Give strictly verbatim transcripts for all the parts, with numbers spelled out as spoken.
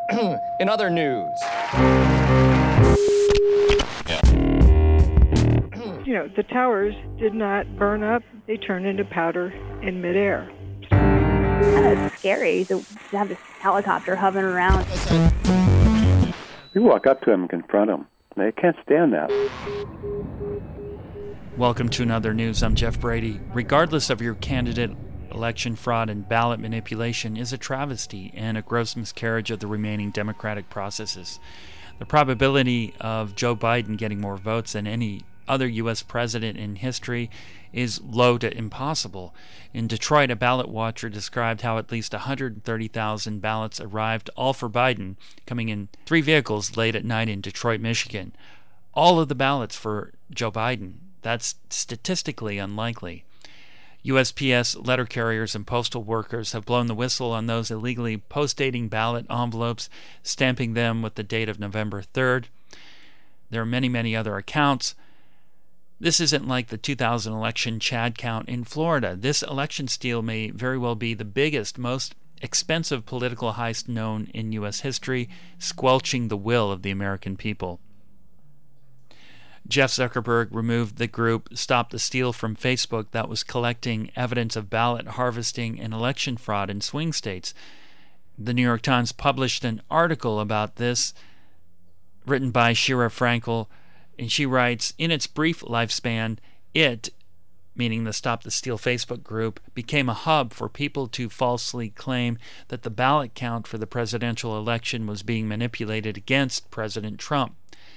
In other news. You know, the towers did not burn up. They turned into powder in midair. Uh, it's scary to have this helicopter hovering around. You walk up to them and confront them. They can't stand that. Welcome to Another News. I'm Jeff Brady. Regardless of your candidate, election fraud and ballot manipulation is a travesty and a gross miscarriage of the remaining democratic processes. The probability of Joe Biden getting more votes than any other U S president in history is low to impossible. In Detroit, a ballot watcher described how at least one hundred thirty thousand ballots arrived, all for Biden, coming in three vehicles late at night in Detroit, Michigan. All of the ballots for Joe Biden. That's statistically unlikely. U S P S letter carriers and postal workers have blown the whistle on those illegally post-dating ballot envelopes, stamping them with the date of November third. There are many, many other accounts. This isn't like the two thousand election Chad count in Florida. This election steal may very well be the biggest, most expensive political heist known in U S history, squelching the will of the American people. Jeff Zuckerberg removed the group Stop the Steal from Facebook that was collecting evidence of ballot harvesting and election fraud in swing states. The New York Times published an article about this written by Shira Frankel, and she writes, in its brief lifespan, it, meaning the Stop the Steal Facebook group, became a hub for people to falsely claim that the ballot count for the presidential election was being manipulated against President Trump.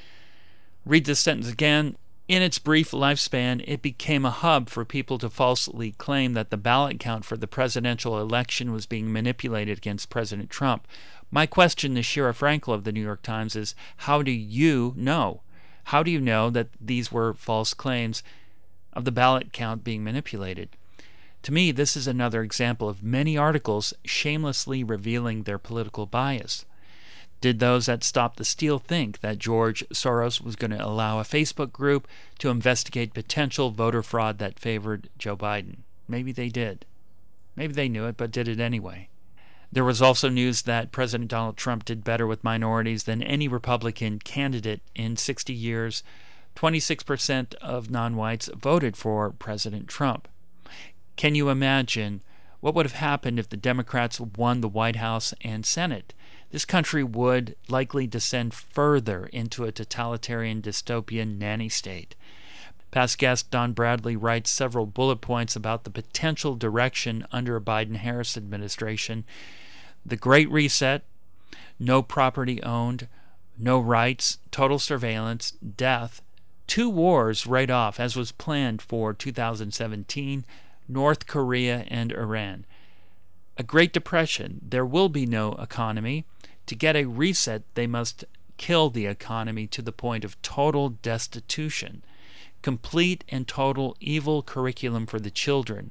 Read this sentence again. In its brief lifespan, it became a hub for people to falsely claim that the ballot count for the presidential election was being manipulated against President Trump. My question to Shira Frankel of the New York Times is, how do you know? How do you know that these were false claims of the ballot count being manipulated? To me, this is another example of many articles shamelessly revealing their political bias. Did those that Stop the Steal think that George Soros was going to allow a Facebook group to investigate potential voter fraud that favored Joe Biden? Maybe they did. Maybe they knew it, but did it anyway. There was also news that President Donald Trump did better with minorities than any Republican candidate in sixty years. twenty-six percent of non-whites voted for President Trump. Can you imagine what would have happened if the Democrats won the White House and Senate? This country would likely descend further into a totalitarian dystopian nanny state. Past guest Don Bradley writes several bullet points about the potential direction under a Biden-Harris administration. The Great Reset, no property owned, no rights, total surveillance, death, two wars right off as was planned for two thousand seventeen, North Korea and Iran. A Great Depression, there will be no economy. To get a reset, they must kill the economy to the point of total destitution. Complete and total evil curriculum for the children.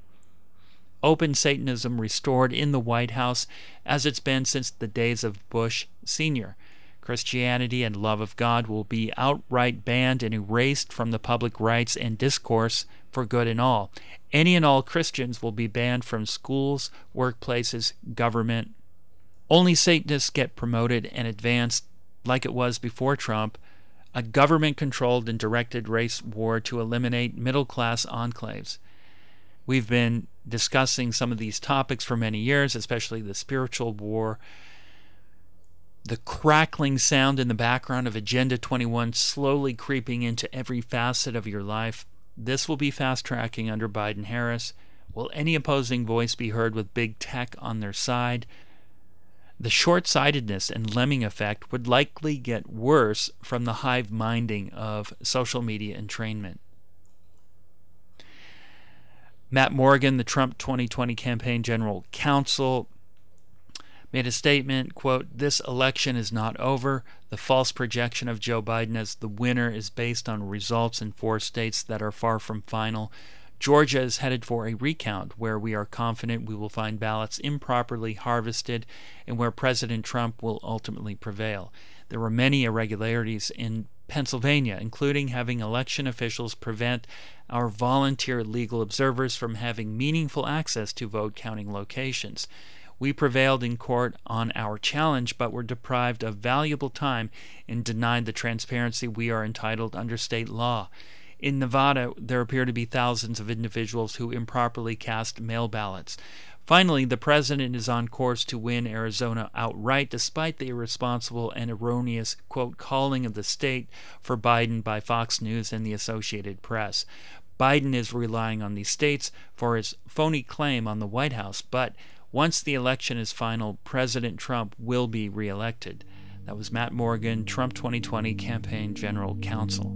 Open Satanism restored in the White House as it's been since the days of Bush Senior Christianity and love of God will be outright banned and erased from the public rights and discourse for good and all. Any and all Christians will be banned from schools, workplaces, government. Only Satanists get promoted and advanced like it was before Trump, a government-controlled and directed race war to eliminate middle-class enclaves. We've been discussing some of these topics for many years, especially the spiritual war. The crackling sound in the background of Agenda twenty-one slowly creeping into every facet of your life. This will be fast-tracking under Biden-Harris. Will any opposing voice be heard with big tech on their side? The short-sightedness and lemming effect would likely get worse from the hive-minding of social media entrainment. Matt Morgan, the Trump twenty twenty campaign general counsel, made a statement, quote, "This election is not over. The false projection of Joe Biden as the winner is based on results in four states that are far from final. Georgia is headed for a recount where we are confident we will find ballots improperly harvested and where President Trump will ultimately prevail. There were many irregularities in Pennsylvania, including having election officials prevent our volunteer legal observers from having meaningful access to vote counting locations. We prevailed in court on our challenge, but were deprived of valuable time and denied the transparency we are entitled under state law. In Nevada, there appear to be thousands of individuals who improperly cast mail ballots. Finally, the president is on course to win Arizona outright, despite the irresponsible and erroneous, quote, calling of the state for Biden by Fox News and the Associated Press. Biden is relying on these states for his phony claim on the White House, but once the election is final, President Trump will be reelected. That was Matt Morgan, Trump twenty twenty Campaign General Counsel.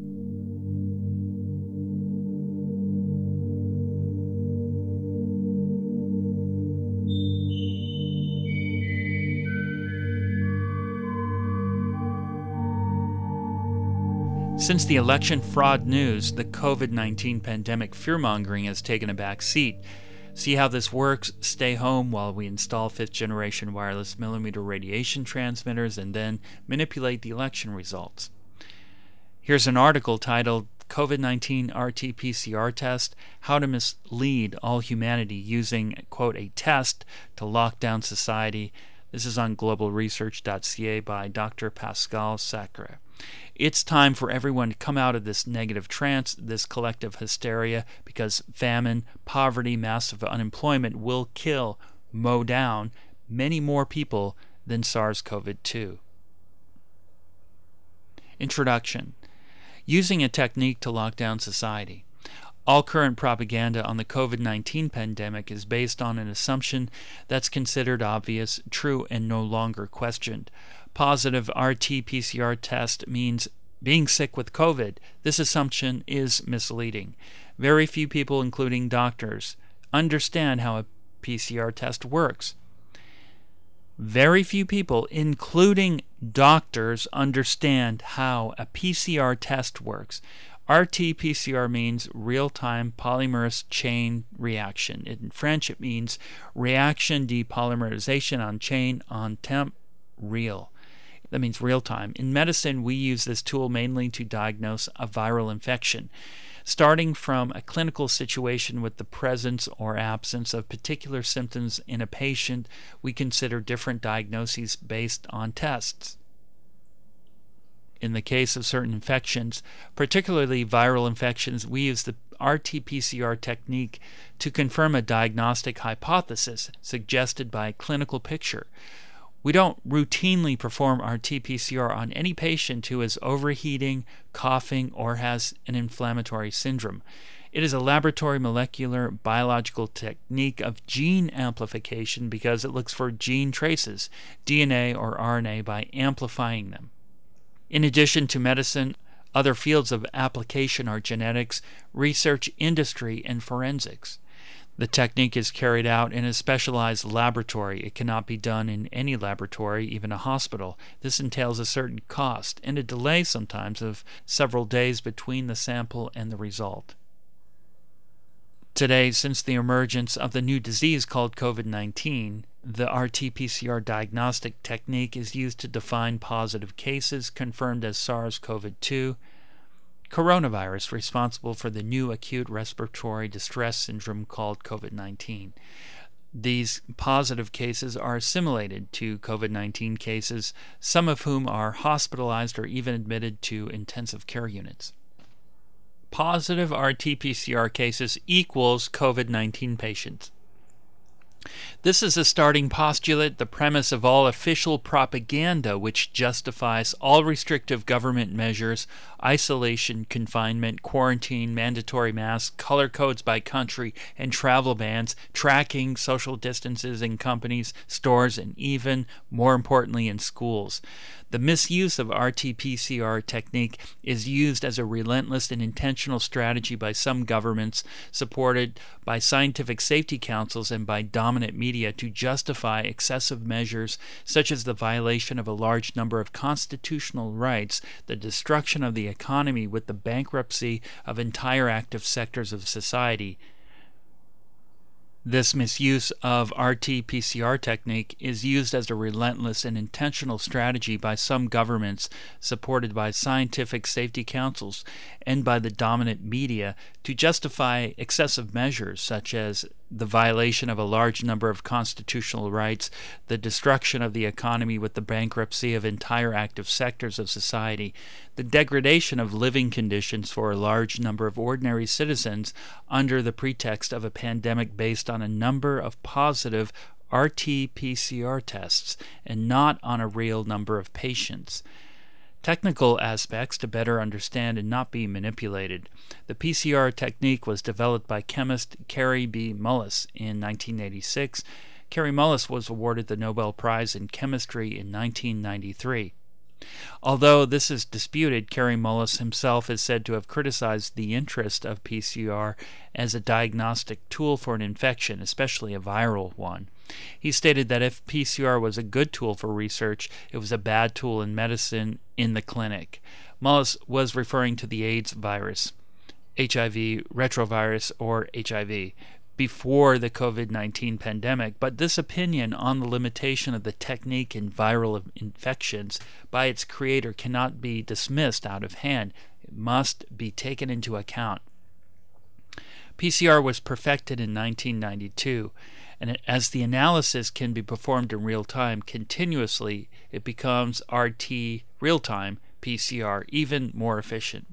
Since the election fraud news, the COVID nineteen pandemic fear-mongering has taken a back seat. See how this works? Stay home while we install fifth-generation wireless millimeter radiation transmitters and then manipulate the election results. Here's an article titled COVID nineteen R T P C R Test, How to Mislead All Humanity Using, quote, a test to lock down society. This is on global research dot c a by Doctor Pascal Sacre. It's time for everyone to come out of this negative trance, this collective hysteria, because famine, poverty, massive unemployment will kill, mow down, many more people than SARS-C o V two. Introduction. Using a technique to lock down society. All current propaganda on the COVID nineteen pandemic is based on an assumption that's considered obvious, true, and no longer questioned. Positive R T P C R test means being sick with COVID. This assumption is misleading. Very few people, including doctors, understand how a P C R test works. Very few people, including doctors, understand how a P C R test works. R T P C R means real-time polymerase chain reaction. In French, it means reaction depolymerization on chain on temp real. That means real-time. In medicine, we use this tool mainly to diagnose a viral infection. Starting from a clinical situation with the presence or absence of particular symptoms in a patient, we consider different diagnoses based on tests. In the case of certain infections, particularly viral infections, we use the R T P C R technique to confirm a diagnostic hypothesis suggested by a clinical picture. We don't routinely perform R T P C R on any patient who is overheating, coughing, or has an inflammatory syndrome. It is a laboratory molecular biological technique of gene amplification because it looks for gene traces, D N A or R N A, by amplifying them. In addition to medicine, other fields of application are genetics, research industry, and forensics. The technique is carried out in a specialized laboratory. It cannot be done in any laboratory, even a hospital. This entails a certain cost and a delay sometimes of several days between the sample and the result. Today, since the emergence of the new disease called COVID nineteen, the R T P C R diagnostic technique is used to define positive cases confirmed as SARS-C o V two, coronavirus responsible for the new acute respiratory distress syndrome called COVID nineteen. These positive cases are assimilated to COVID nineteen cases, some of whom are hospitalized or even admitted to intensive care units. Positive R T P C R cases equals COVID nineteen patients. This is a starting postulate, the premise of all official propaganda which justifies all restrictive government measures, isolation, confinement, quarantine, mandatory masks, color codes by country, and travel bans, tracking social distances in companies, stores, and even, more importantly, in schools. The misuse of R T P C R technique is used as a relentless and intentional strategy by some governments, supported by scientific safety councils and by dominant media, to justify excessive measures such as the violation of a large number of constitutional rights, the destruction of the economy with the bankruptcy of entire active sectors of society. This misuse of R T P C R technique is used as a relentless and intentional strategy by some governments, supported by scientific safety councils and by the dominant media, to justify excessive measures such as the violation of a large number of constitutional rights, the destruction of the economy with the bankruptcy of entire active sectors of society, the degradation of living conditions for a large number of ordinary citizens under the pretext of a pandemic based on a number of positive R T P C R tests and not on a real number of patients. Technical aspects to better understand and not be manipulated. The P C R technique was developed by chemist Kary B. Mullis in nineteen eighty-six. Kary Mullis was awarded the Nobel Prize in Chemistry in nineteen ninety-three. Although this is disputed, Kary Mullis himself is said to have criticized the interest of P C R as a diagnostic tool for an infection, especially a viral one. He stated that if P C R was a good tool for research, it was a bad tool in medicine in the clinic. Mullis was referring to the AIDS virus, H I V, retrovirus, or H I V, before the COVID nineteen pandemic, but this opinion on the limitation of the technique in viral infections by its creator cannot be dismissed out of hand. It must be taken into account. P C R was perfected in nineteen ninety-two, and as the analysis can be performed in real time continuously, it becomes R T real-time P C R even more efficient.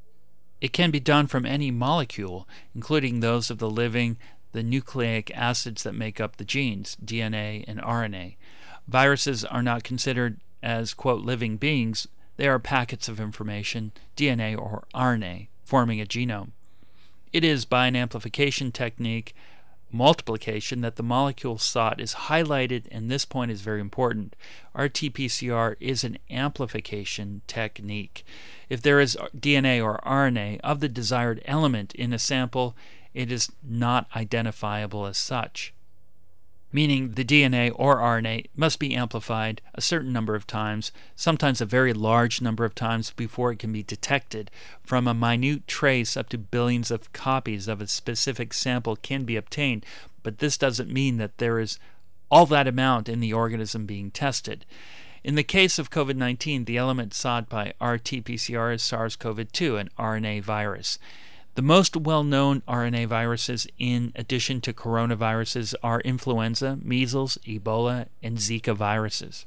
It can be done from any molecule, including those of the living, the nucleic acids that make up the genes, D N A and R N A. Viruses are not considered as, quote, living beings. They are packets of information, D N A or R N A, forming a genome. It is by an amplification technique, multiplication, that the molecule sought is highlighted, and this point is very important. R T P C R is an amplification technique. If there is D N A or R N A of the desired element in a sample, it is not identifiable as such, meaning the D N A or R N A must be amplified a certain number of times, sometimes a very large number of times, before it can be detected. From a minute trace up to billions of copies of a specific sample can be obtained, but this doesn't mean that there is all that amount in the organism being tested. In the case of COVID nineteen, the element sought by R T P C R is SARS-C o V two, an R N A virus. The most well-known R N A viruses, in addition to coronaviruses, are influenza, measles, Ebola, and Zika viruses.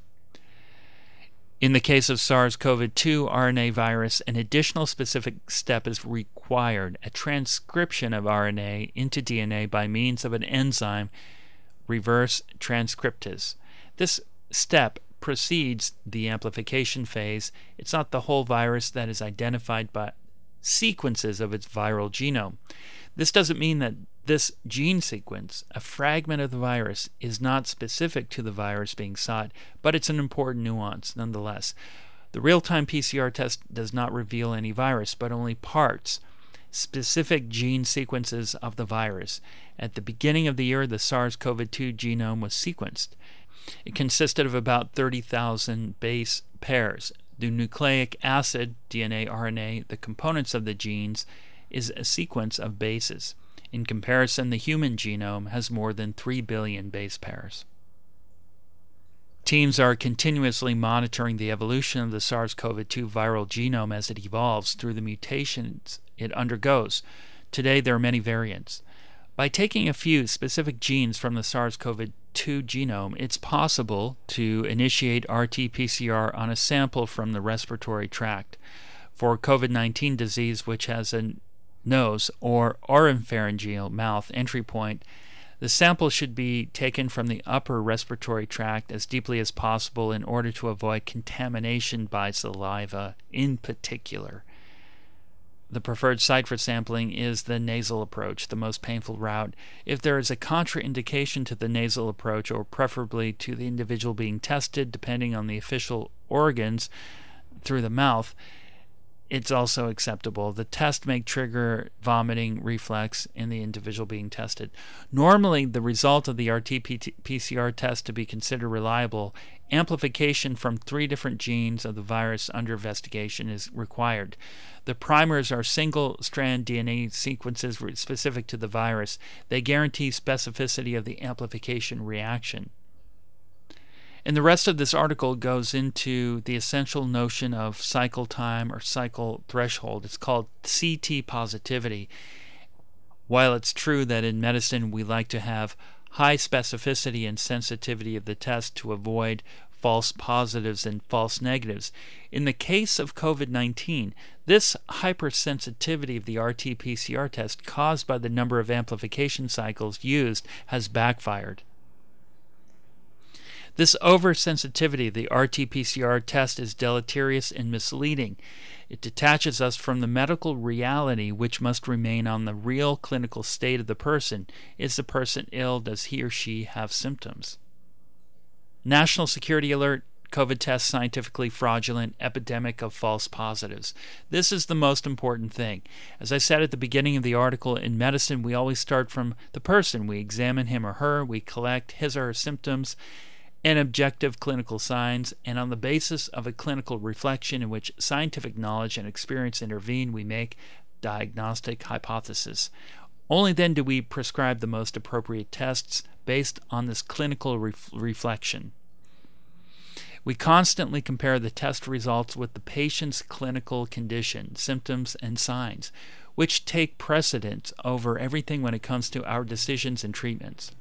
In the case of SARS-C o V two R N A virus, an additional specific step is required, a transcription of R N A into D N A by means of an enzyme, reverse transcriptase. This step precedes the amplification phase. It's not the whole virus that is identified by sequences of its viral genome. This doesn't mean that this gene sequence, a fragment of the virus, is not specific to the virus being sought, but it's an important nuance nonetheless. The real-time P C R test does not reveal any virus, but only parts, specific gene sequences of the virus. At the beginning of the year, the SARS-C o V two genome was sequenced. It consisted of about thirty thousand base pairs. The nucleic acid, D N A, R N A, the components of the genes, is a sequence of bases. In comparison, the human genome has more than three billion base pairs. Teams are continuously monitoring the evolution of the SARS-C o V two viral genome as it evolves through the mutations it undergoes. Today, there are many variants. By taking a few specific genes from the SARS-C o V two genome, it's possible to initiate R T P C R on a sample from the respiratory tract. For COVID nineteen disease, which has a nose or oropharyngeal mouth entry point, the sample should be taken from the upper respiratory tract as deeply as possible in order to avoid contamination by saliva in particular. The preferred site for sampling is the nasal approach, the most painful route. If there is a contraindication to the nasal approach, or preferably to the individual being tested, depending on the official organs through the mouth, it's also acceptable. The test may trigger vomiting reflex in the individual being tested. Normally, the result of the R T P C R test to be considered reliable, amplification from three different genes of the virus under investigation is required. The primers are single-strand D N A sequences specific to the virus. They guarantee specificity of the amplification reaction. And the rest of this article goes into the essential notion of cycle time or cycle threshold. It's called C T positivity. While it's true that in medicine we like to have high specificity and sensitivity of the test to avoid false positives and false negatives, in the case of COVID nineteen, this hypersensitivity of the R T P C R test caused by the number of amplification cycles used has backfired. This oversensitivity of the R T P C R test is deleterious and misleading. It detaches us from the medical reality, which must remain on the real clinical state of the person. Is the person ill? Does he or she have symptoms? National Security Alert: COVID test scientifically fraudulent, epidemic of false positives. This is the most important thing. As I said at the beginning of the article, in medicine we always start from the person. We examine him or her, we collect his or her symptoms and objective clinical signs, and on the basis of a clinical reflection in which scientific knowledge and experience intervene, we make diagnostic hypothesis. Only then do we prescribe the most appropriate tests based on this clinical ref- reflection. We constantly compare the test results with the patient's clinical condition, symptoms, and signs, which take precedence over everything when it comes to our decisions and treatments.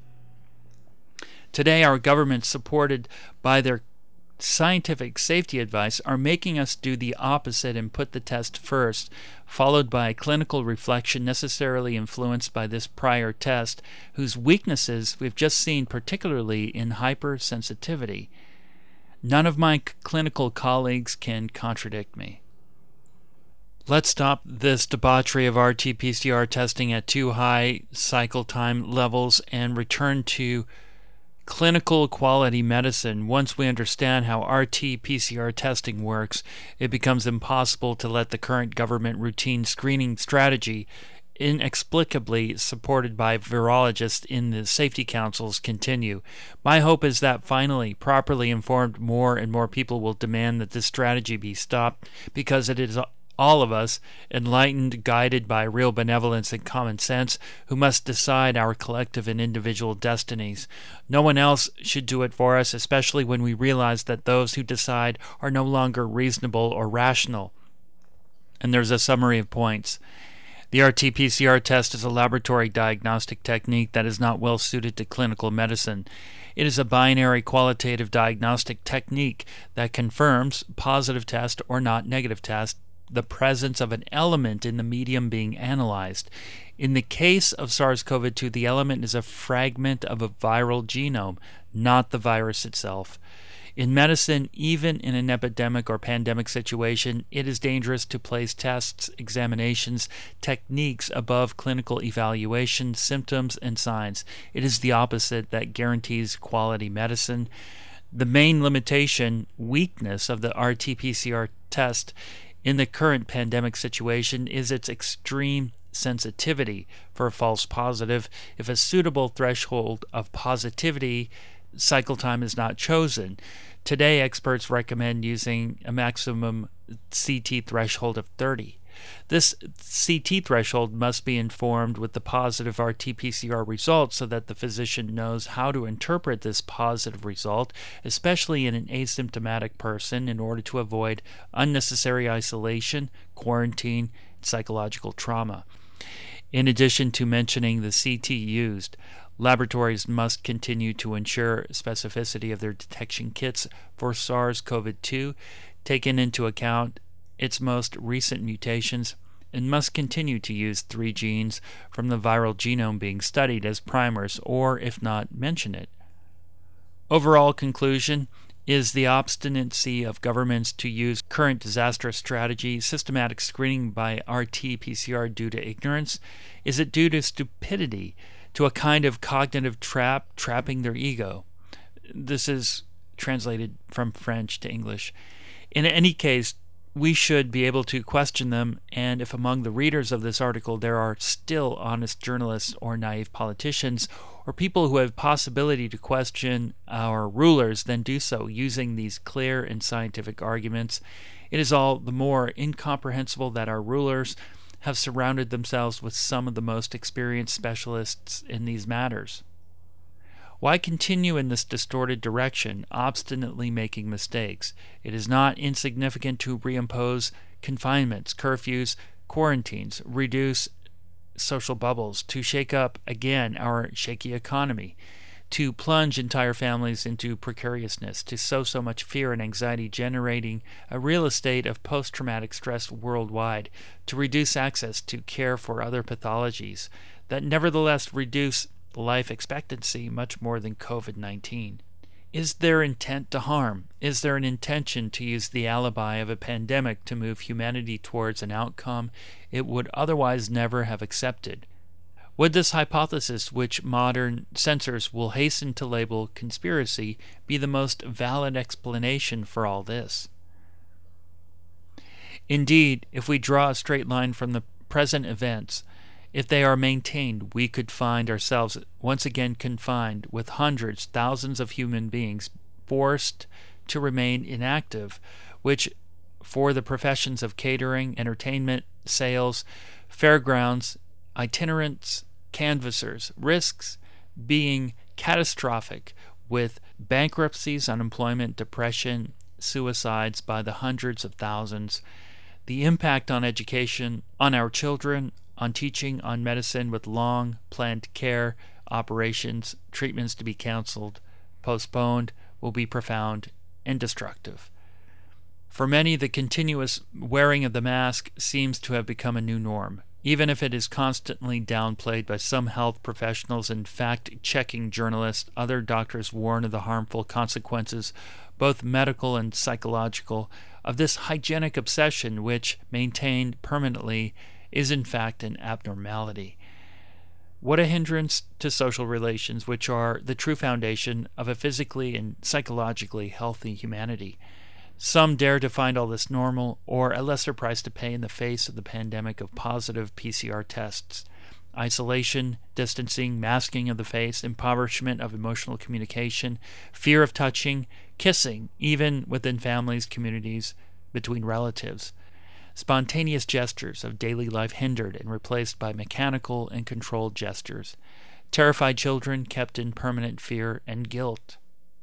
Today, our governments, supported by their scientific safety advice, are making us do the opposite and put the test first, followed by clinical reflection necessarily influenced by this prior test, whose weaknesses we've just seen, particularly in hypersensitivity. None of my c- clinical colleagues can contradict me. Let's stop this debauchery of R T P C R testing at too high cycle time levels and return to clinical quality medicine. Once we understand how R T P C R testing works, it becomes impossible to let the current government routine screening strategy, inexplicably supported by virologists in the safety councils, continue. My hope is that finally, properly informed, more and more people will demand that this strategy be stopped, because it is all of us, enlightened, guided by real benevolence and common sense, who must decide our collective and individual destinies. No one else should do it for us, especially when we realize that those who decide are no longer reasonable or rational. And there's a summary of points. The R T P C R test is a laboratory diagnostic technique that is not well suited to clinical medicine. It is a binary qualitative diagnostic technique that confirms positive test or not negative test, the presence of an element in the medium being analyzed. In the case of SARS-C o V two, the element is a fragment of a viral genome, not the virus itself. In medicine, even in an epidemic or pandemic situation, it is dangerous to place tests, examinations, techniques above clinical evaluation, symptoms, and signs. It is the opposite that guarantees quality medicine. The main limitation, weakness of the R T P C R test in the current pandemic situation is its extreme sensitivity for a false positive. If a suitable threshold of positivity cycle time is not chosen, today experts recommend using a maximum C T threshold of thirty. This C T threshold must be informed with the positive R T P C R result so that the physician knows how to interpret this positive result, especially in an asymptomatic person, in order to avoid unnecessary isolation, quarantine, and psychological trauma. In addition to mentioning the C T used, laboratories must continue to ensure specificity of their detection kits for SARS-C o V two, taking into account its most recent mutations, and must continue to use three genes from the viral genome being studied as primers, or, if not, mention it. Overall conclusion is the obstinacy of governments to use current disastrous strategy, systematic screening by R T P C R, due to ignorance? Is it due to stupidity, to a kind of cognitive trap, trapping their ego? This is translated from French to English. In any case, we should be able to question them, and if among the readers of this article there are still honest journalists or naive politicians, or people who have possibility to question our rulers, then do so using these clear and scientific arguments. It is all the more incomprehensible that our rulers have surrounded themselves with some of the most experienced specialists in these matters. Why continue in this distorted direction, obstinately making mistakes? It is not insignificant to reimpose confinements, curfews, quarantines, reduce social bubbles, to shake up again our shaky economy, to plunge entire families into precariousness, to sow so much fear and anxiety, generating a real estate of post-traumatic stress worldwide, to reduce access to care for other pathologies that nevertheless reduce life expectancy much more than COVID nineteen. Is there intent to harm? Is there an intention to use the alibi of a pandemic to move humanity towards an outcome it would otherwise never have accepted? Would this hypothesis, which modern censors will hasten to label conspiracy, be the most valid explanation for all this? Indeed, if we draw a straight line from the present events, if they are maintained, we could find ourselves once again confined with hundreds, thousands of human beings forced to remain inactive, which for the professions of catering, entertainment, sales, fairgrounds, itinerants, canvassers, risks being catastrophic, with bankruptcies, unemployment, depression, suicides by the hundreds of thousands, the impact on education, on our children, on teaching, on medicine, with long planned care, operations, treatments to be canceled, postponed, will be profound and destructive. For many, the continuous wearing of the mask seems to have become a new norm, even if it is constantly downplayed by some health professionals and fact-checking journalists. Other doctors warn of the harmful consequences, both medical and psychological, of this hygienic obsession, which, maintained permanently, is in fact an abnormality. What a hindrance to social relations, which are the true foundation of a physically and psychologically healthy humanity. Some dare to find all this normal, or a lesser price to pay in the face of the pandemic of positive P C R tests. Isolation, distancing, masking of the face, impoverishment of emotional communication, fear of touching, kissing, even within families, communities, between relatives. Spontaneous gestures of daily life hindered and replaced by mechanical and controlled gestures. Terrified children kept in permanent fear and guilt.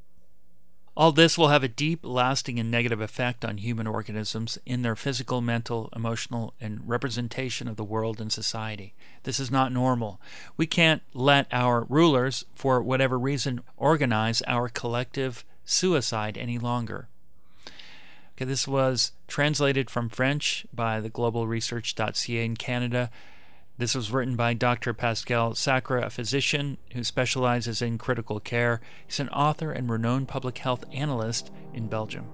All this will have a deep, lasting, and negative effect on human organisms in their physical, mental, emotional, and representation of the world and society. This is not normal. We can't let our rulers, for whatever reason, organize our collective suicide any longer. Okay, this was translated from French by the global research dot c a in Canada. This was written by Doctor Pascal Sacre, a physician who specializes in critical care. He's an author and renowned public health analyst in Belgium.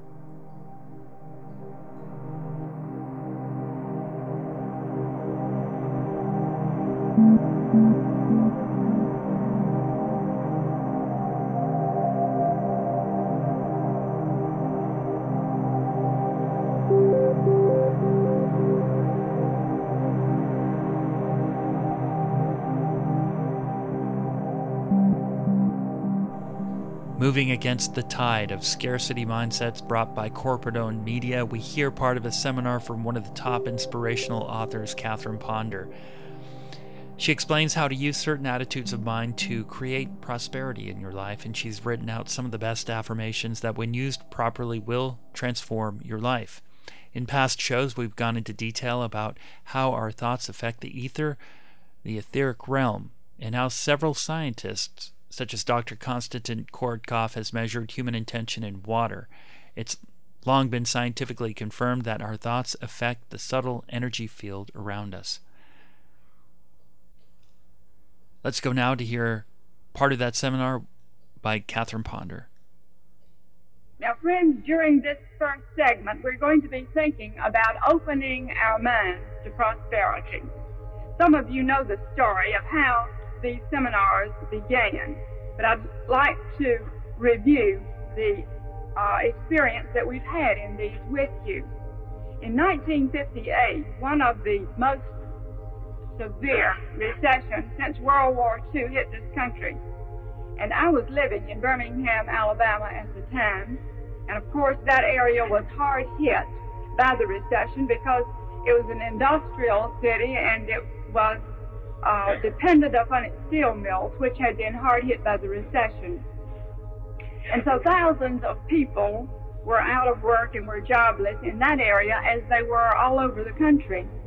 Moving against the tide of scarcity mindsets brought by corporate-owned media, we hear part of a seminar from one of the top inspirational authors, Catherine Ponder. She explains how to use certain attitudes of mind to create prosperity in your life, and she's written out some of the best affirmations that, when used properly, will transform your life. In past shows, we've gone into detail about how our thoughts affect the ether, the etheric realm, and how several scientists, such as Doctor Konstantin Korotkov, has measured human intention in water. It's long been scientifically confirmed that our thoughts affect the subtle energy field around us. Let's go now to hear part of that seminar by Catherine Ponder. Now, friends, during this first segment, we're going to be thinking about opening our minds to prosperity. Some of you know the story of how these seminars began, but I'd like to review the uh, experience that we've had in these with you. In nineteen fifty-eight, one of the most severe recessions since World War Two hit this country, and I was living in Birmingham, Alabama at the time, and of course that area was hard hit by the recession because it was an industrial city and it was Uh, depended upon its steel mills, which had been hard hit by the recession. And so thousands of people were out of work and were jobless in that area, as they were all over the country.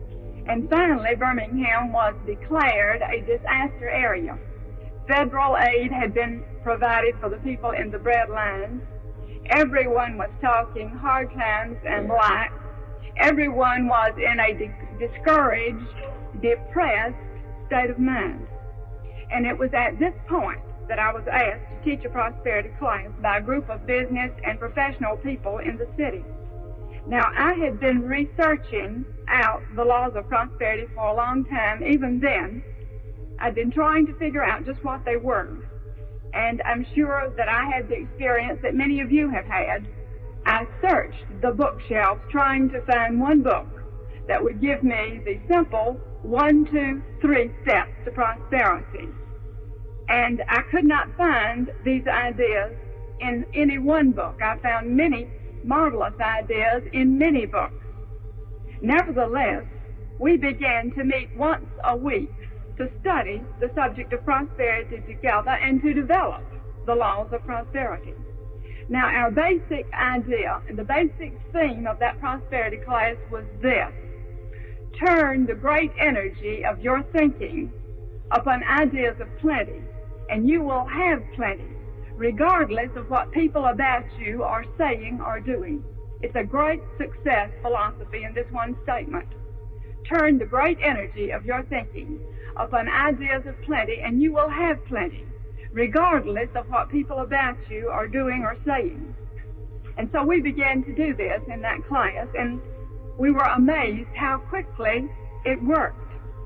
And finally, Birmingham was declared a disaster area. Federal aid had been provided for the people in the bread lines. Everyone was talking hard times and black. Everyone was in a de- discouraged, depressed state of mind. And it was at this point that I was asked to teach a prosperity class by a group of business and professional people in the city. Now, I had been researching out the laws of prosperity for a long time. Even then, I'd been trying to figure out just what they were. And I'm sure that I had the experience that many of you have had. I searched the bookshelves trying to find one book that would give me the simple one, two, three steps to prosperity. And I could not find these ideas in any one book. I found many marvelous ideas in many books. Nevertheless, we began to meet once a week to study the subject of prosperity together and to develop the laws of prosperity. Now, our basic idea and the basic theme of that prosperity class was this: turn the great energy of your thinking upon ideas of plenty, and you will have plenty, regardless of what people about you are saying or doing. It's a great success philosophy in this one statement. Turn the great energy of your thinking upon ideas of plenty, and you will have plenty, regardless of what people about you are doing or saying. And so we began to do this in that class, and we were amazed how quickly it worked.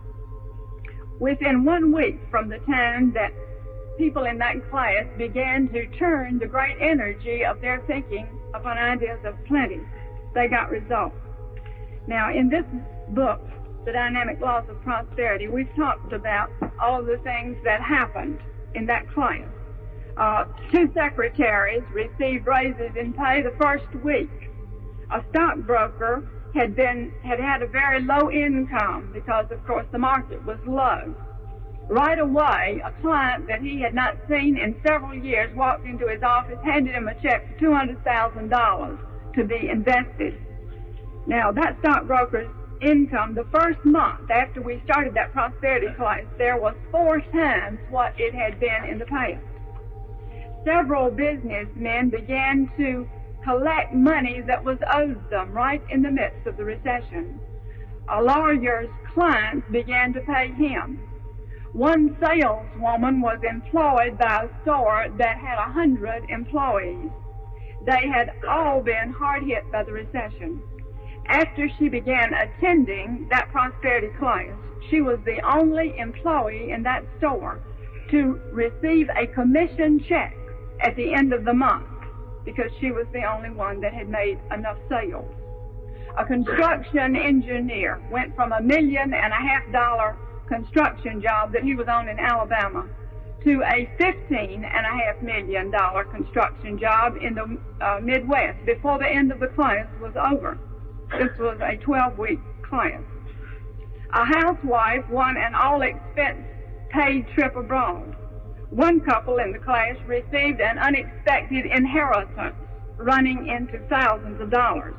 Within one week from the time that people in that class began to turn the great energy of their thinking upon ideas of plenty, they got results. Now, in this book, The Dynamic Laws of Prosperity, we've talked about all of the things that happened in that class. Uh, two secretaries received raises in pay the first week. A stockbroker had been had had a very low income because, of course, the market was low. Right away, a client that he had not seen in several years walked into his office, handed him a check for two hundred thousand dollars to be invested. Now, that stockbroker's income the first month after we started that prosperity class, there was four times what it had been in the past. Several businessmen began to collect money that was owed them right in the midst of the recession. A lawyer's clients began to pay him. One saleswoman was employed by a store that had a hundred employees. They had all been hard hit by the recession. After she began attending that prosperity class, she was the only employee in that store to receive a commission check at the end of the month because she was the only one that had made enough sales. A construction engineer went from a million and a half dollar construction job that he was on in Alabama to a fifteen and a half million dollar construction job in the uh, Midwest before the end of the class was over. This was a twelve-week class. A housewife won an all-expense-paid trip abroad. One couple in the class received an unexpected inheritance running into thousands of dollars.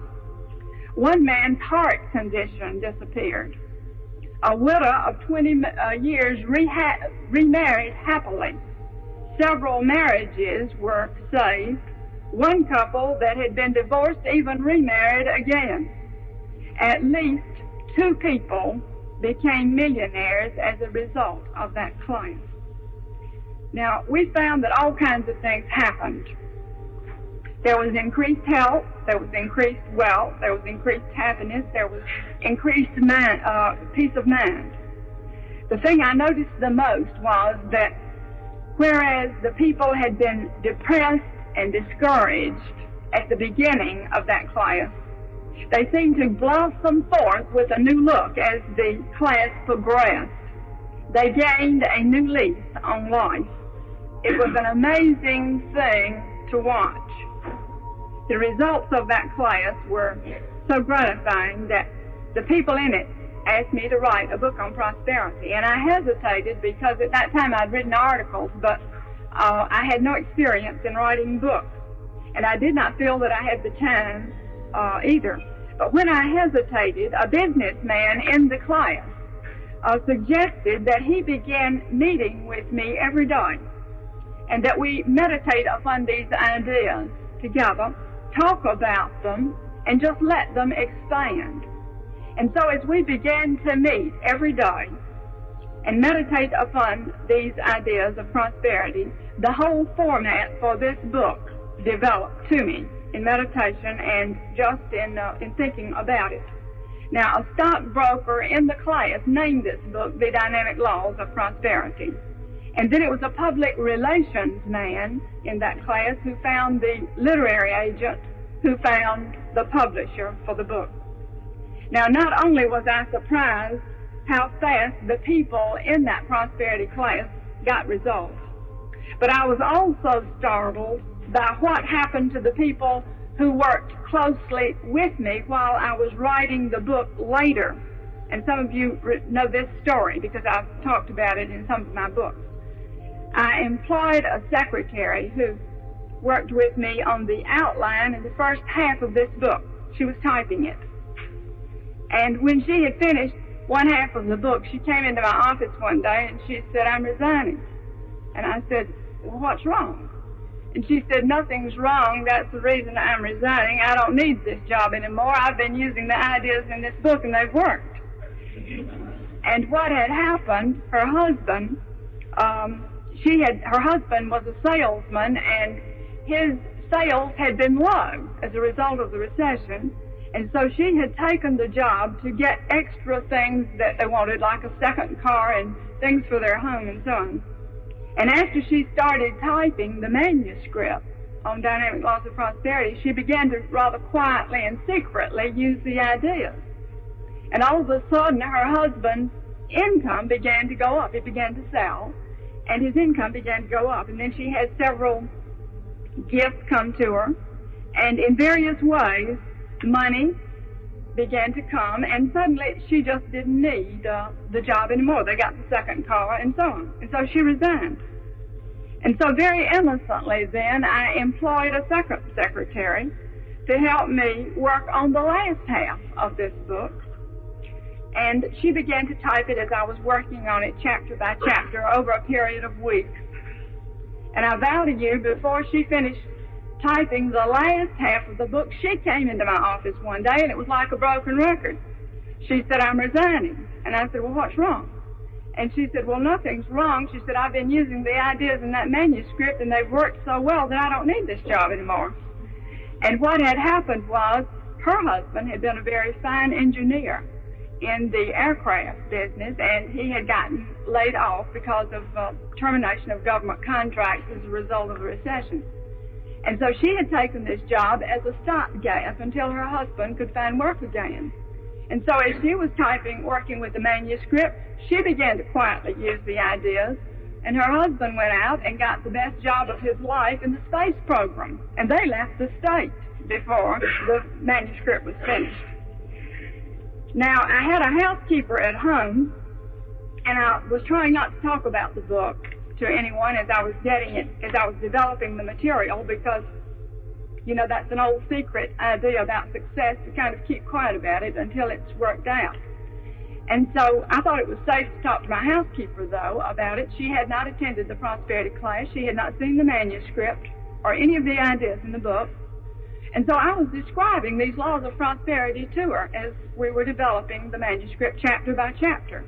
One man's heart condition disappeared. A widow of twenty uh, years reha- remarried happily. Several marriages were saved. One couple that had been divorced even remarried again. At least two people became millionaires as a result of that class. Now, we found that all kinds of things happened. There was increased health, there was increased wealth, there was increased happiness, there was increased mind, uh, peace of mind. The thing I noticed the most was that whereas the people had been depressed and discouraged at the beginning of that class, they seemed to blossom forth with a new look as the class progressed. They gained a new lease on life. It was an amazing thing to watch. The results of that class were so gratifying that the people in it asked me to write a book on prosperity. And I hesitated because at that time I'd written articles, but uh, I had no experience in writing books. And I did not feel that I had the time uh, either. But when I hesitated, a businessman in the class uh, suggested that he begin meeting with me every day and that we meditate upon these ideas together, talk about them, and just let them expand. And so as we began to meet every day and meditate upon these ideas of prosperity, the whole format for this book developed to me in meditation and just in, uh, in thinking about it. Now, a stockbroker in the class named this book The Dynamic Laws of Prosperity. And then it was a public relations man in that class who found the literary agent who found the publisher for the book. Now, not only was I surprised how fast the people in that prosperity class got results, but I was also startled by what happened to the people who worked closely with me while I was writing the book later. And some of you know this story because I've talked about it in some of my books. I employed a secretary who worked with me on the outline in the first half of this book. She was typing it. And when she had finished one half of the book, she came into my office one day and she said, "I'm resigning." And I said, "Well, what's wrong?" And she said, "Nothing's wrong. That's the reason I'm resigning. I don't need this job anymore. I've been using the ideas in this book and they've worked." And what had happened, her husband, um, she had, her husband was a salesman and his sales had been low as a result of the recession. And so she had taken the job to get extra things that they wanted, like a second car and things for their home and so on. And after she started typing the manuscript on Dynamic Laws of Prosperity, she began to rather quietly and secretly use the ideas. And all of a sudden, her husband's income began to go up. It began to sell, and his income began to go up. And then she had several gifts come to her, and in various ways, money began to come, and suddenly she just didn't need uh, the job anymore. They got the second car and so on. And so she resigned. And so very innocently then, I employed a second secretary to help me work on the last half of this book. And she began to type it as I was working on it chapter by chapter over a period of weeks. And I vow to you, before she finished typing the last half of the book, she came into my office one day, and it was like a broken record. She said, "I'm resigning." And I said, "Well, what's wrong?" And she said, "Well, nothing's wrong." She said, "I've been using the ideas in that manuscript, and they've worked so well that I don't need this job anymore." And what had happened was her husband had been a very fine engineer in the aircraft business, and he had gotten laid off because of uh, termination of government contracts as a result of the recession. And so she had taken this job as a stopgap until her husband could find work again. And so as she was typing, working with the manuscript, she began to quietly use the ideas, and her husband went out and got the best job of his life in the space program. And they left the state before the manuscript was finished. Now, I had a housekeeper at home, and I was trying not to talk about the book to anyone as I was getting it, as I was developing the material, because, you know, that's an old secret idea about success, to kind of keep quiet about it until it's worked out. And so I thought it was safe to talk to my housekeeper, though, about it. She had not attended the prosperity class. She had not seen the manuscript or any of the ideas in the book. And so I was describing these laws of prosperity to her as we were developing the manuscript chapter by chapter.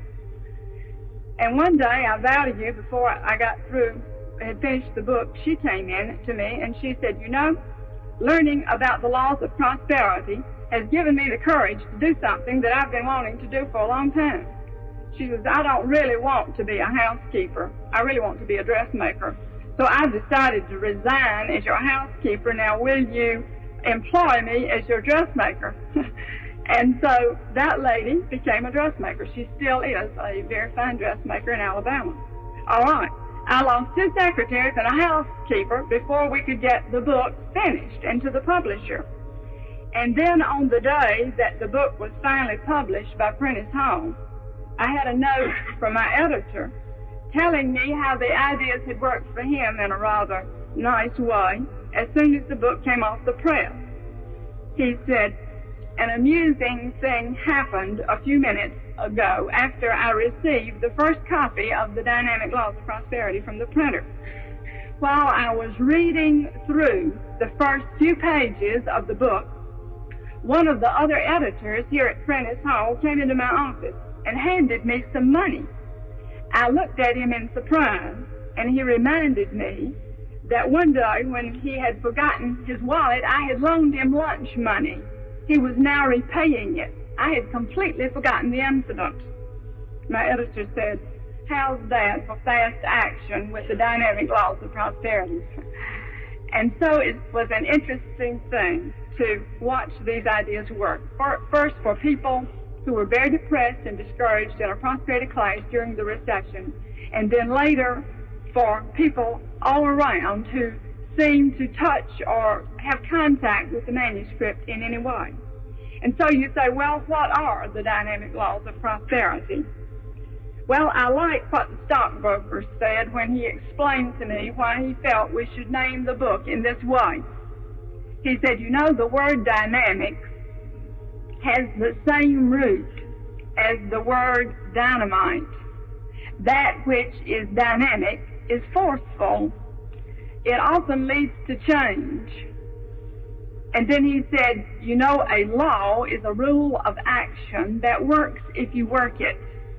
And one day, I vow to you, before I got through, had finished the book, she came in to me and she said, "You know, learning about the laws of prosperity has given me the courage to do something that I've been wanting to do for a long time." She says, "I don't really want to be a housekeeper. I really want to be a dressmaker. So I've decided to resign as your housekeeper. Now, will you employ me as your dressmaker?" And so that lady became a dressmaker. She still is a very fine dressmaker in Alabama. All right. I lost two secretaries and a housekeeper before we could get the book finished and to the publisher. And then on the day that the book was finally published by Prentice Hall, I had a note from my editor telling me how the ideas had worked for him in a rather nice way as soon as the book came off the press. He said, an amusing thing happened a few minutes ago after I received the first copy of the Dynamic Laws of Prosperity from the printer. While I was reading through the first few pages of the book, one of the other editors here at Prentice Hall came into my office and handed me some money. I looked at him in surprise, and he reminded me that one day when he had forgotten his wallet, I had loaned him lunch money. He was now repaying it. I had completely forgotten the incident. My editor said, "How's that for fast action with the Dynamic Laws of Prosperity?" And so it was an interesting thing to watch these ideas work. First, for people who were very depressed and discouraged in a prosperity class during the recession, and then later for people all around who seemed to touch or have contact with the manuscript in any way. And so you say, well, what are the Dynamic Laws of Prosperity? Well, I like what the stockbroker said when he explained to me why he felt we should name the book in this way. He said, you know, the word dynamic has the same root as the word dynamite. That which is dynamic is forceful. It often leads to change. And then he said, you know, a law is a rule of action that works if you work it.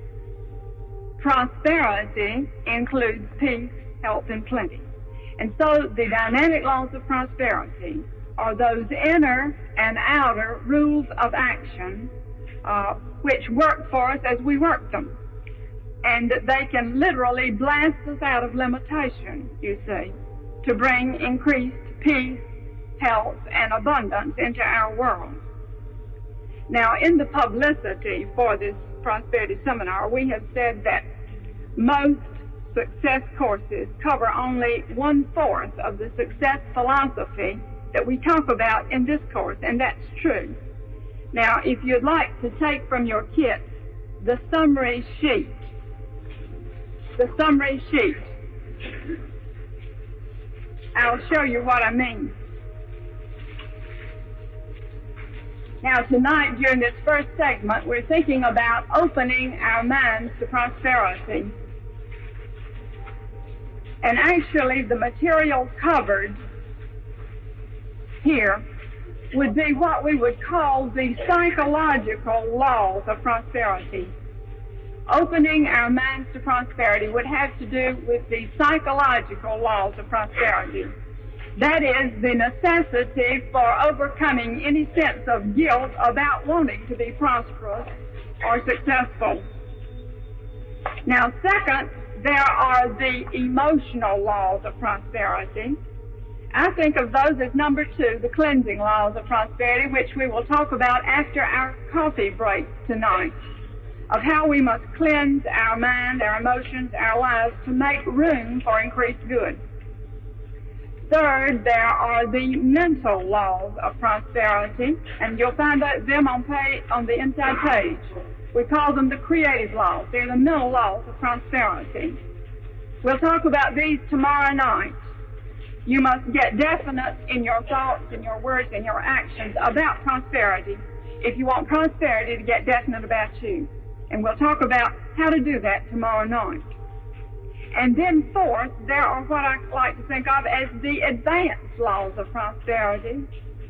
Prosperity includes peace, health, and plenty. And so the Dynamic Laws of Prosperity are those inner and outer rules of action uh, which work for us as we work them. And they can literally blast us out of limitation, you see, to bring increased peace, health, and abundance into our world. Now, in the publicity for this prosperity seminar, we have said that most success courses cover only one-fourth of the success philosophy that we talk about in this course, and that's true. Now, if you'd like to take from your kit the summary sheet, the summary sheet, I'll show you what I mean. Now, tonight, during this first segment, we're thinking about opening our minds to prosperity. And actually, the material covered here would be what we would call the psychological laws of prosperity. Opening our minds to prosperity would have to do with the psychological laws of prosperity. That is, the necessity for overcoming any sense of guilt about wanting to be prosperous or successful. Now, second, there are the emotional laws of prosperity. I think of those as number two, the cleansing laws of prosperity, which we will talk about after our coffee break tonight, of how we must cleanse our mind, our emotions, our lives to make room for increased good. Third, there are the mental laws of prosperity, and you'll find them on, page, on the inside page. We call them the creative laws. They're the mental laws of prosperity. We'll talk about these tomorrow night. You must get definite in your thoughts, in your words, and your actions about prosperity if you want prosperity to get definite about you. And we'll talk about how to do that tomorrow night. And then fourth, there are what I like to think of as the advanced laws of prosperity.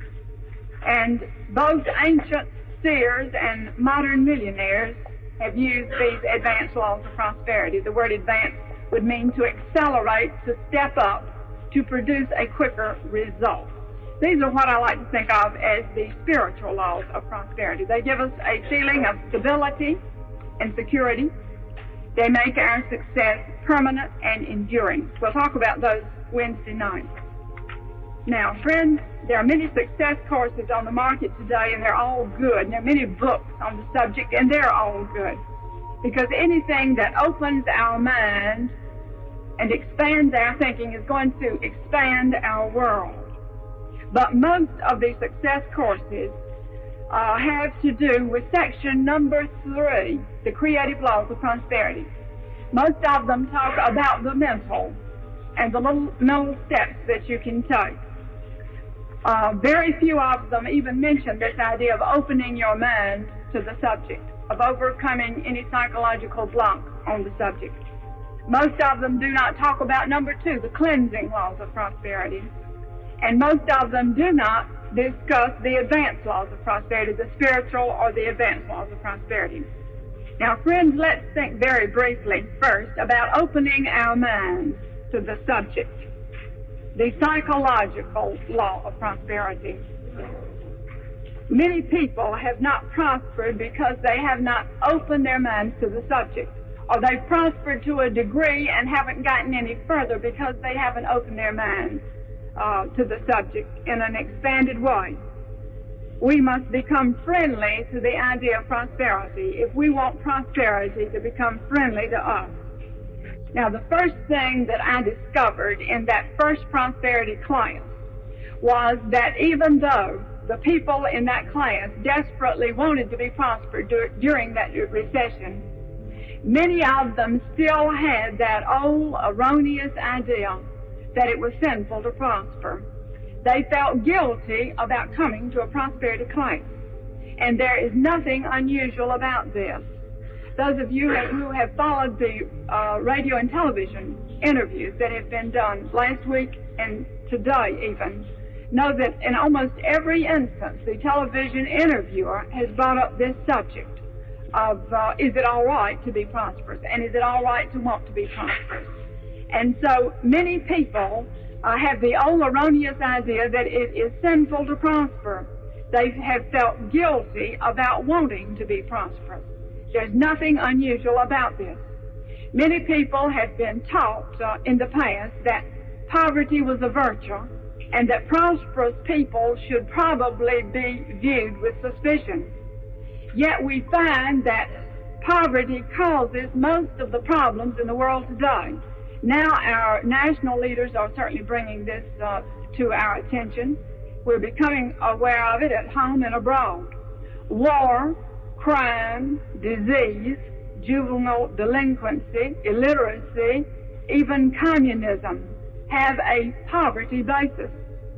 And both ancient seers and modern millionaires have used these advanced laws of prosperity. The word advanced would mean to accelerate, to step up, to produce a quicker result. These are what I like to think of as the spiritual laws of prosperity. They give us a feeling of stability and security. They make our success permanent and enduring. We'll talk about those Wednesday night. Now, friends, there are many success courses on the market today, and they're all good. And there are many books on the subject, and they're all good. Because anything that opens our mind and expands our thinking is going to expand our world. But most of the success courses uh, have to do with section number three, the creative laws of prosperity. Most of them talk about the mental and the little mental steps that you can take. Uh, very few of them even mention this idea of opening your mind to the subject, of overcoming any psychological block on the subject. Most of them do not talk about number two, the cleansing laws of prosperity. And most of them do not discuss the advanced laws of prosperity, the spiritual or the advanced laws of prosperity. Now, friends, let's think very briefly first about opening our minds to the subject, the psychological law of prosperity. Many people have not prospered because they have not opened their minds to the subject, or they've prospered to a degree and haven't gotten any further because they haven't opened their minds uh, to the subject in an expanded way. We must become friendly to the idea of prosperity if we want prosperity to become friendly to us. Now, the first thing that I discovered in that first prosperity class was that even though the people in that class desperately wanted to be prospered dur- during that recession, many of them still had that old erroneous idea that it was sinful to prosper. They felt guilty about coming to a prosperity class. And there is nothing unusual about this. Those of you who have followed the uh, radio and television interviews that have been done last week and today even, know that in almost every instance, the television interviewer has brought up this subject of uh, is it all right to be prosperous, and is it all right to want to be prosperous? And so many people uh, have the old erroneous idea that it is sinful to prosper. They have felt guilty about wanting to be prosperous. There's nothing unusual about this. Many people have been taught uh, in the past that poverty was a virtue and that prosperous people should probably be viewed with suspicion. Yet we find that poverty causes most of the problems in the world today. Now our national leaders are certainly bringing this uh, to our attention. We're becoming aware of it at home and abroad. War, crime, disease, juvenile delinquency, illiteracy, even communism have a poverty basis.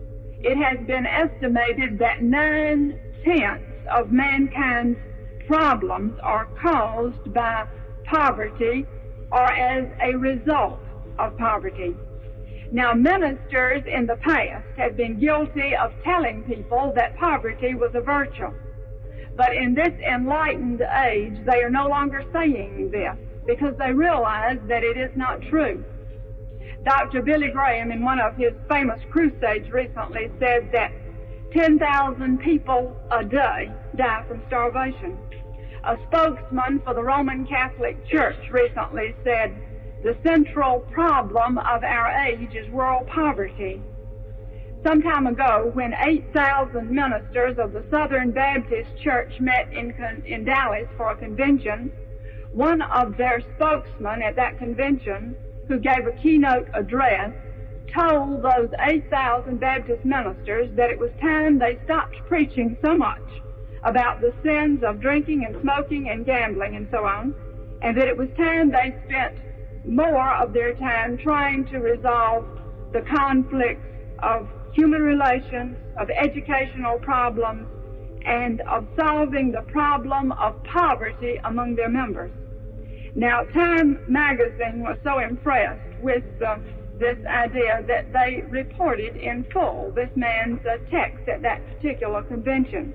It has been estimated that nine-tenths of mankind's problems are caused by poverty or as a result of poverty. Now, ministers in the past have been guilty of telling people that poverty was a virtue. But in this enlightened age, they are no longer saying this because they realize that it is not true. Doctor Billy Graham, in one of his famous crusades recently, said that ten thousand people a day die from starvation. A spokesman for the Roman Catholic Church recently said, the central problem of our age is world poverty. Some time ago, when eight thousand ministers of the Southern Baptist Church met in, in Dallas for a convention, one of their spokesmen at that convention, who gave a keynote address, told those eight thousand Baptist ministers that it was time they stopped preaching so much about the sins of drinking and smoking and gambling and so on, and that it was time they spent more of their time trying to resolve the conflicts of human relations, of educational problems, and of solving the problem of poverty among their members. Now, Time magazine was so impressed with uh, this idea that they reported in full this man's uh, text at that particular convention.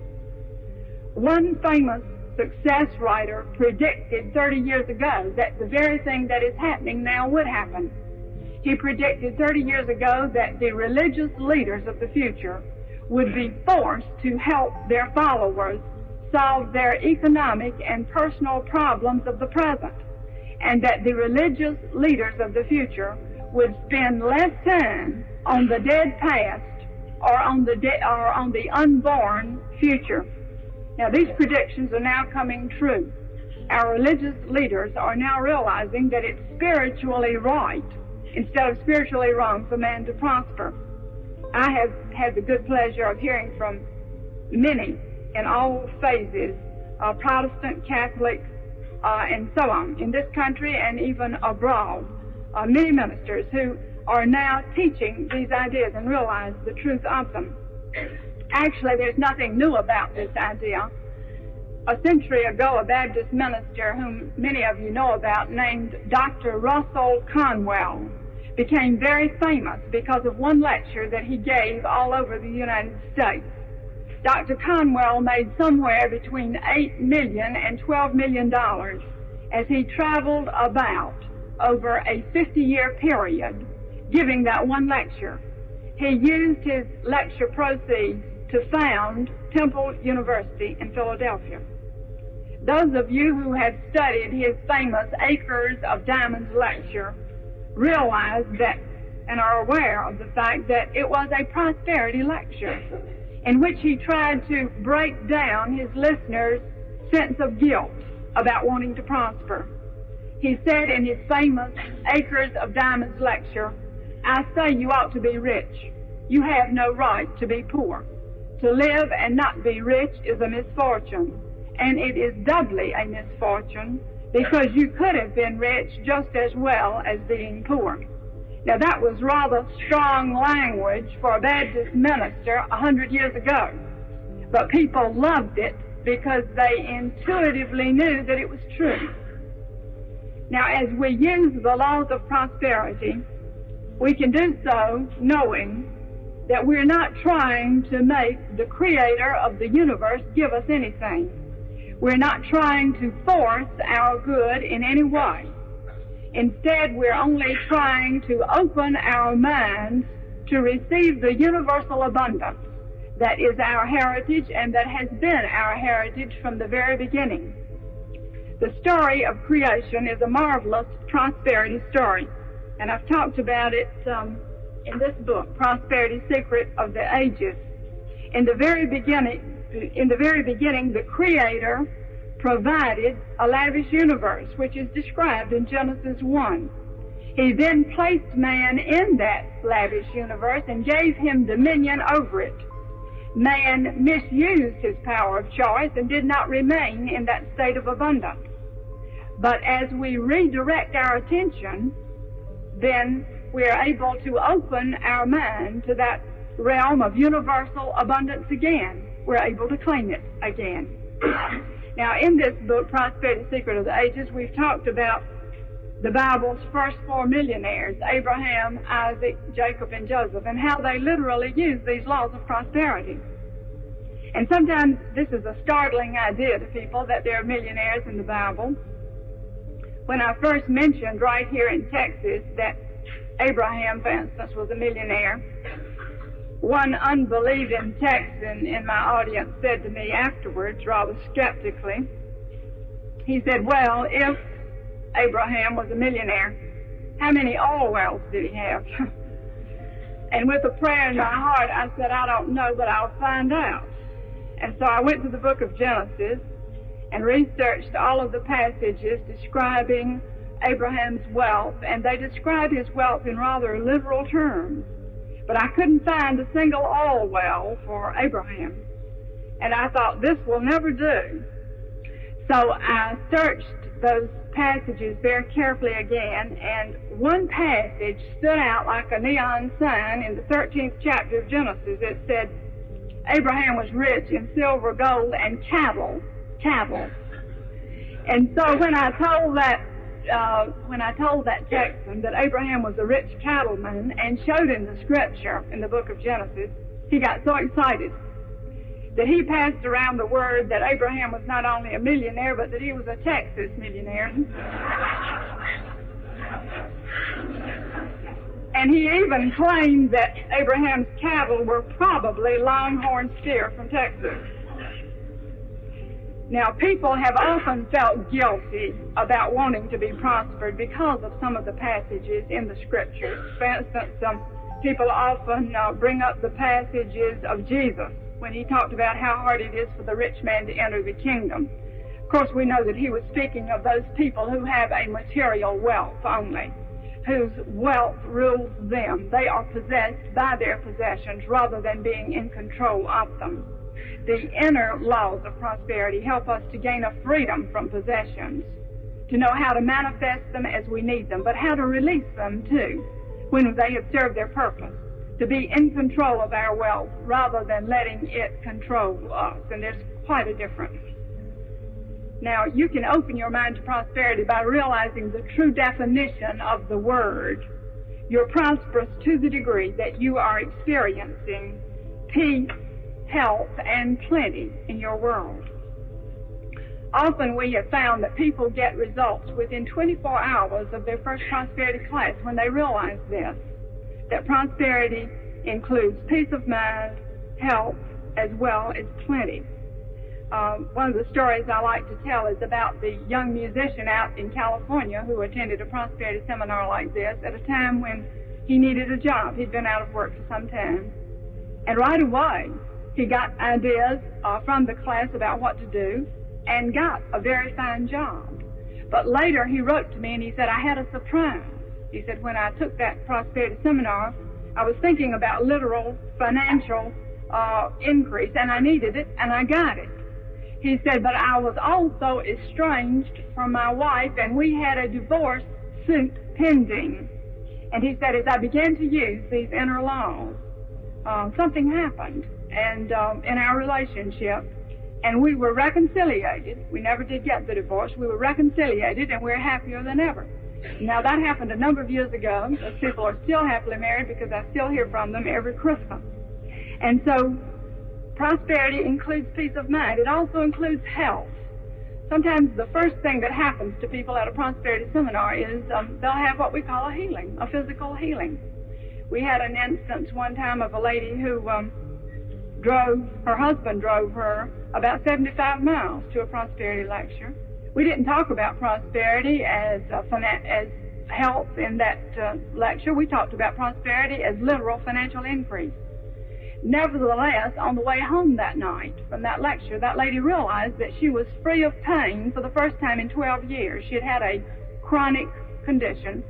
One famous success writer predicted thirty years ago that the very thing that is happening now would happen. He predicted thirty years ago that the religious leaders of the future would be forced to help their followers solve their economic and personal problems of the present, and that the religious leaders of the future would spend less time on the dead past or on the de- or on the unborn future. Now, these predictions are now coming true. Our religious leaders are now realizing that it's spiritually right instead of spiritually wrong for man to prosper. I have had the good pleasure of hearing from many in all phases, uh, Protestant, Catholic, uh, and so on, in this country and even abroad, uh, many ministers who are now teaching these ideas and realize the truth of them. Actually, there's nothing new about this idea. A century ago, a Baptist minister whom many of you know about, named Doctor Russell Conwell, became very famous because of one lecture that he gave all over the United States. Doctor Conwell made somewhere between eight million dollars and twelve million dollars as he traveled about over a fifty-year period giving that one lecture. He used his lecture proceeds to found Temple University in Philadelphia. Those of you who have studied his famous Acres of Diamonds lecture realize that and are aware of the fact that it was a prosperity lecture in which he tried to break down his listeners' sense of guilt about wanting to prosper. He said in his famous Acres of Diamonds lecture, "I say you ought to be rich. You have no right to be poor. To live and not be rich is a misfortune, and it is doubly a misfortune because you could have been rich just as well as being poor." Now that was rather strong language for a Baptist minister a hundred years ago, but people loved it because they intuitively knew that it was true. Now as we use the laws of prosperity, we can do so knowing that we're not trying to make the creator of the universe give us anything. We're not trying to force our good in any way. Instead, we're only trying to open our minds to receive the universal abundance that is our heritage and that has been our heritage from the very beginning. The story of creation is a marvelous prosperity story, and I've talked about it um, in this book, Prosperity Secret of the Ages. In the very beginning, in the very beginning, the Creator provided a lavish universe, which is described in Genesis one. He then placed man in that lavish universe and gave him dominion over it. Man misused his power of choice and did not remain in that state of abundance. But as we redirect our attention, then we are able to open our mind to that realm of universal abundance again. We're able to claim it again. Now, in this book, Prosperity Secret of the Ages, we've talked about the Bible's first four millionaires, Abraham, Isaac, Jacob, and Joseph, and how they literally used these laws of prosperity. And sometimes this is a startling idea to people that there are millionaires in the Bible. When I first mentioned right here in Texas that Abraham, for instance, was a millionaire, one unbelieving Texan in my audience said to me afterwards, rather skeptically, he said, "Well, if Abraham was a millionaire, how many oil wells did he have?" And with a prayer in my heart, I said, "I don't know, but I'll find out." And so I went to the book of Genesis and researched all of the passages describing Abraham's wealth, and they describe his wealth in rather literal terms. But I couldn't find a single oil well for Abraham. And I thought, this will never do. So I searched those passages very carefully again, and one passage stood out like a neon sign in the thirteenth chapter of Genesis. It said, Abraham was rich in silver, gold, and cattle. Cattle. And so when I told that Uh, when I told that Texan that Abraham was a rich cattleman and showed him the scripture in the book of Genesis, he got so excited that he passed around the word that Abraham was not only a millionaire, but that he was a Texas millionaire. And he even claimed that Abraham's cattle were probably longhorn steer from Texas. Now, people have often felt guilty about wanting to be prospered because of some of the passages in the Scriptures. For instance, um, people often uh, bring up the passages of Jesus when he talked about how hard it is for the rich man to enter the kingdom. Of course, we know that he was speaking of those people who have a material wealth only, whose wealth rules them. They are possessed by their possessions rather than being in control of them. The inner laws of prosperity help us to gain a freedom from possessions, to know how to manifest them as we need them, but how to release them too when they have served their purpose. to be in control of our wealth rather than letting it control us. And there's quite a difference. Now, you can open your mind to prosperity by realizing the true definition of the word. You're prosperous to the degree that you are experiencing peace, health, and plenty in your world. Often we have found that people get results within twenty-four hours of their first prosperity class when they realize this, that prosperity includes peace of mind, health, as well as plenty. Um, one of the stories I like to tell is about the young musician out in California who attended a prosperity seminar like this at a time when he needed a job. He'd been out of work for some time. And right away, he got ideas uh, from the class about what to do and got a very fine job. But later he wrote to me and he said, I had a surprise. He said, when I took that prosperity seminar, I was thinking about literal financial uh, increase, and I needed it, and I got it. He said, but I was also estranged from my wife, and we had a divorce suit pending. And he said, as I began to use these inner laws, uh, something happened and um, in our relationship, and we were reconciliated. We never did get the divorce. We were reconciliated, and we're happier than ever. Now, that happened a number of years ago. Those people are still happily married because I still hear from them every Christmas. And so, prosperity includes peace of mind. It also includes health. Sometimes the first thing that happens to people at a prosperity seminar is um, they'll have what we call a healing, a physical healing. We had an instance one time of a lady who um, drove, her husband drove her about seventy-five miles to a prosperity lecture. We didn't talk about prosperity as uh, finan- as health in that uh, lecture. We talked about prosperity as literal financial increase. Nevertheless, on the way home that night from that lecture, that lady realized that she was free of pain for the first time in twelve years. She had had a chronic condition,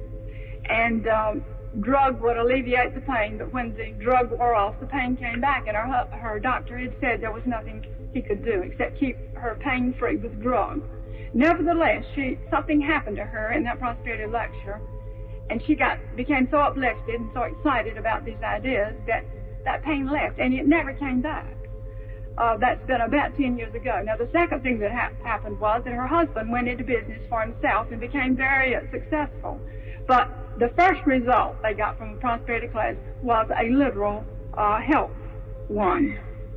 and um, drug would alleviate the pain, but when the drug wore off, the pain came back, and her, her doctor had said there was nothing he could do except keep her pain free with drug. Nevertheless, she something happened to her in that prosperity lecture, and she got became so uplifted and so excited about these ideas that that pain left, and it never came back. Uh, that's been about ten years ago. Now, the second thing that ha- happened was that her husband went into business for himself and became very uh, successful. But the first result they got from the prosperity class was a literal uh, health one.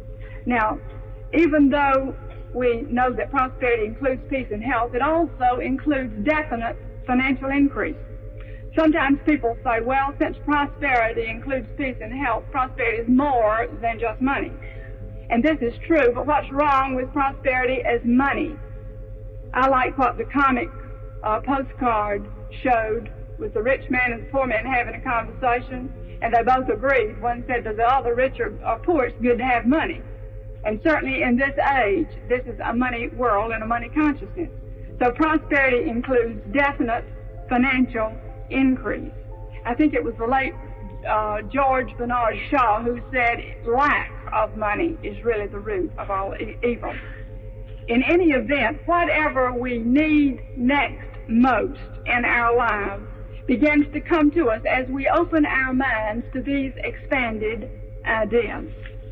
Now, even though we know that prosperity includes peace and health, it also includes definite financial increase. Sometimes people say, well, since prosperity includes peace and health, prosperity is more than just money. And this is true, but what's wrong with prosperity as money? I like what the comic uh, postcard showed with the rich man and the poor man having a conversation, and they both agreed. One said to the other, rich or, or poor, it's good to have money. And certainly in this age, this is a money world and a money consciousness. So prosperity includes definite financial increase. I think it was the late uh, George Bernard Shaw who said lack of money is really the root of all e- evil. In any event, whatever we need next most in our lives begins to come to us as we open our minds to these expanded ideas.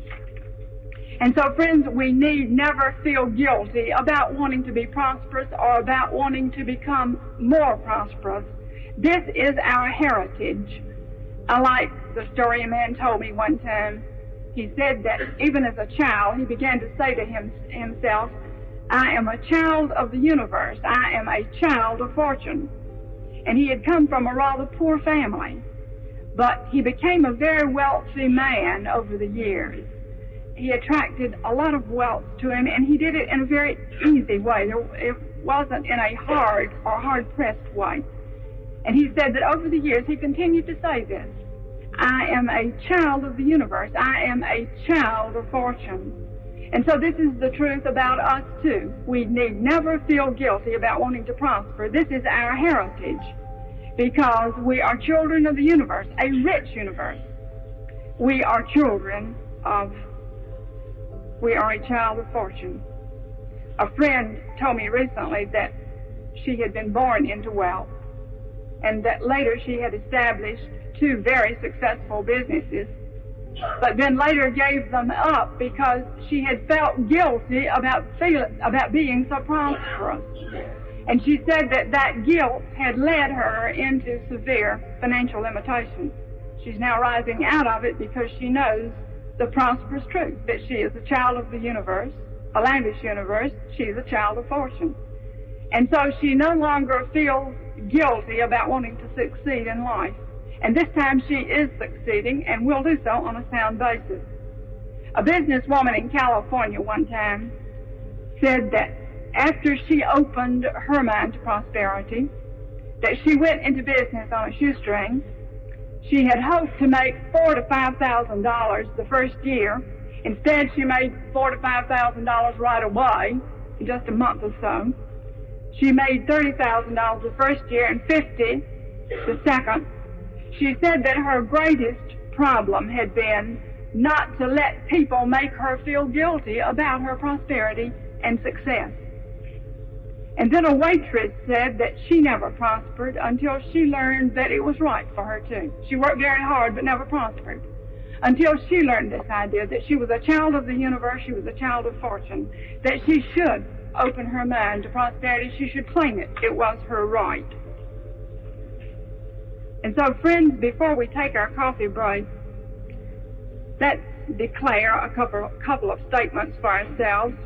And so, friends, we need never feel guilty about wanting to be prosperous or about wanting to become more prosperous. This is our heritage. I like the story a man told me one time. He said that even as a child, he began to say to him, himself, I am a child of the universe. I am a child of fortune. And he had come from a rather poor family. But he became a very wealthy man over the years. He attracted a lot of wealth to him, and he did it in a very easy way. It wasn't in a hard or hard-pressed way. And he said that over the years he continued to say this, I am a child of the universe. I am a child of fortune. And so this is the truth about us too. We need never feel guilty about wanting to prosper. This is our heritage because we are children of the universe, a rich universe. We are children of We are a child of fortune. A friend told me recently that she had been born into wealth and that later she had established two very successful businesses but then later gave them up because she had felt guilty about feeling, about being so prosperous. And she said that that guilt had led her into severe financial limitations. She's now rising out of it because she knows the prosperous truth that she is a child of the universe, a lavish universe. She's a child of fortune. And so she no longer feels guilty about wanting to succeed in life. And this time she is succeeding and will do so on a sound basis. A businesswoman in California one time said that after she opened her mind to prosperity, that she went into business on a shoestring. She had hoped to make four to five thousand dollars the first year. Instead, she made four to five thousand dollars right away in just a month or so. She made thirty thousand dollars the first year and fifty the second. She said that her greatest problem had been not to let people make her feel guilty about her prosperity and success. And then a waitress said that she never prospered until she learned that it was right for her to. She worked very hard but never prospered until she learned this idea that she was a child of the universe, she was a child of fortune, that she should open her mind to prosperity, she should claim it. It was her right. And so, friends, before we take our coffee break, let's declare a couple, couple of statements for ourselves.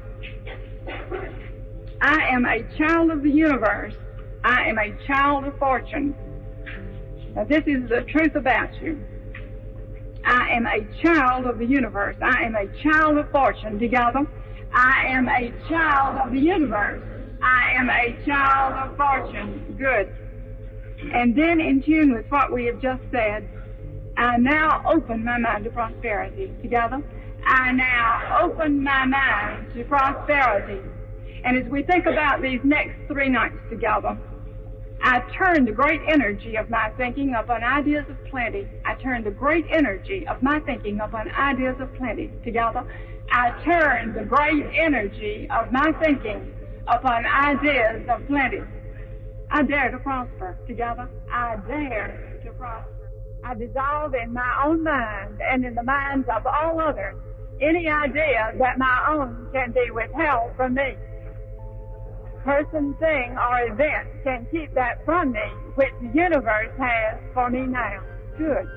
I am a child of the universe. I am a child of fortune. Now, this is the truth about you. I am a child of the universe. I am a child of fortune. Together, I am a child of the universe. I am a child of fortune. Good. And then, in tune with what we have just said, I now open my mind to prosperity. Together, I now open my mind to prosperity. And as we think about these next three nights together, I turn the great energy of my thinking upon ideas of plenty. I turn the great energy of my thinking upon ideas of plenty. Together, I turn the great energy of my thinking upon ideas of plenty. I dare to prosper. Together, I dare to prosper. I dissolve in my own mind and in the minds of all others any idea that my own can be withheld from me. Person, thing, or event can keep that from me which the universe has for me now. Good.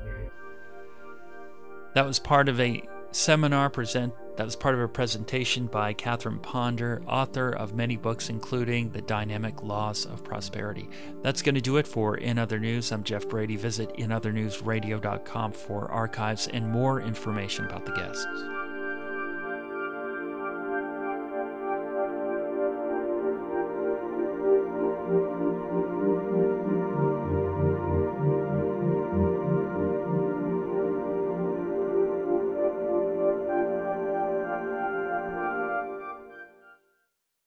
That was part of a seminar present. That was part of a presentation by Catherine Ponder, author of many books, including The Dynamic Laws of Prosperity. That's going to do it for In Other News. I'm Jeff Brady. Visit in other news radio dot com for archives and more information about the guests.